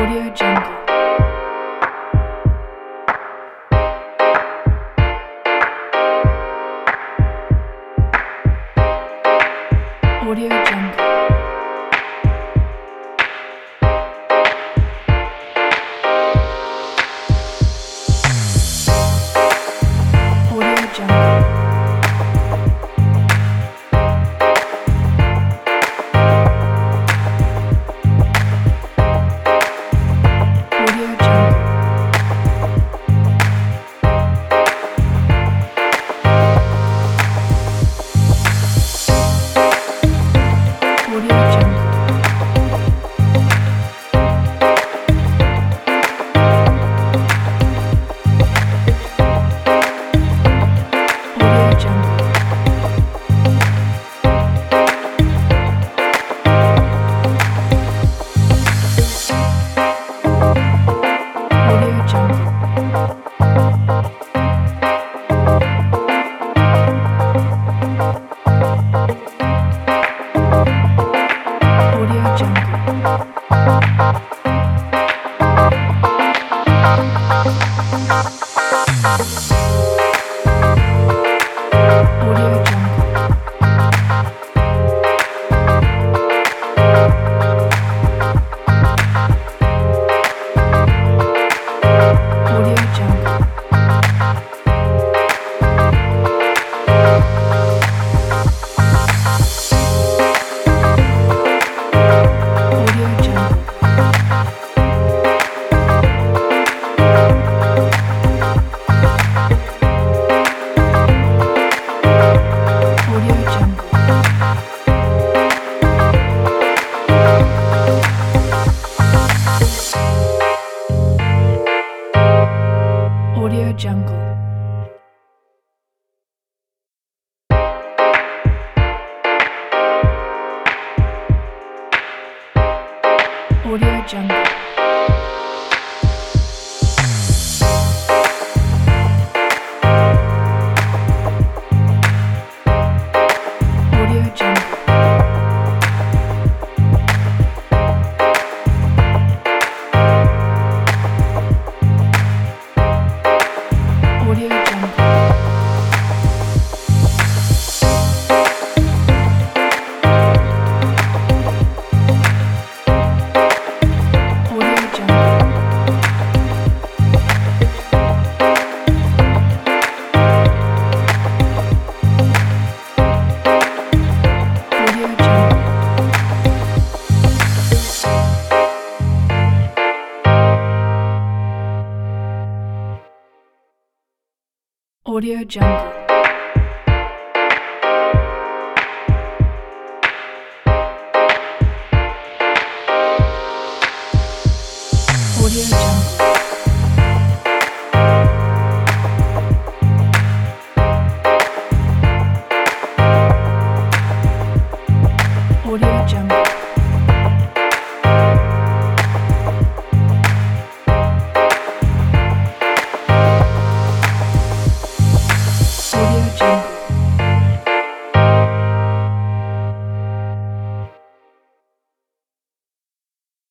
Audio Jungle. Audio Jungle. Audio Jungle. Audio Jungle. Audio Jungle. Audio Jungle. Audio Jungle. Audio Jungle. Audio Jungle. Audio Jungle. Audio Jungle. Audio Jungle. Audio Jungle. Audio Jungle. Audio Jungle. Audio Jungle. Audio Jungle. Audio Jungle. Audio Jungle.